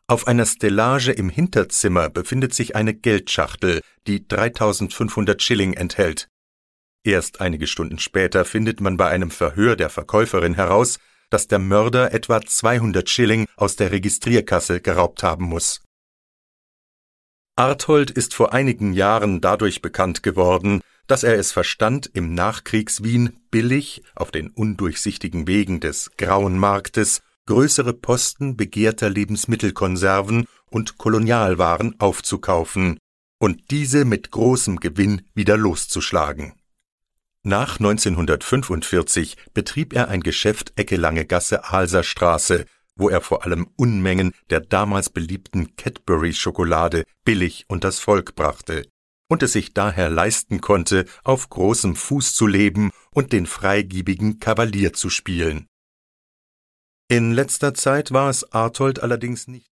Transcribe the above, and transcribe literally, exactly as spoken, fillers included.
Auf einer Stellage im Hinterzimmer befindet sich eine Geldschachtel, die dreitausendfünfhundert Schilling enthält. Erst einige Stunden später findet man bei einem Verhör der Verkäuferin heraus, dass der Mörder etwa zweihundert Schilling aus der Registrierkasse geraubt haben muss. Arthold ist vor einigen Jahren dadurch bekannt geworden, dass er es verstand, im Nachkriegs-Wien billig, auf den undurchsichtigen Wegen des Grauen Marktes, größere Posten begehrter Lebensmittelkonserven und Kolonialwaren aufzukaufen und diese mit großem Gewinn wieder loszuschlagen. Nach neunzehnhundertfünfundvierzig betrieb er ein Geschäft Ecke Lange Gasse Halser Straße, wo er vor allem Unmengen der damals beliebten Cadbury-Schokolade billig unters Volk brachte und es sich daher leisten konnte, auf großem Fuß zu leben und den freigiebigen Kavalier zu spielen. In letzter Zeit war es Arthold allerdings nicht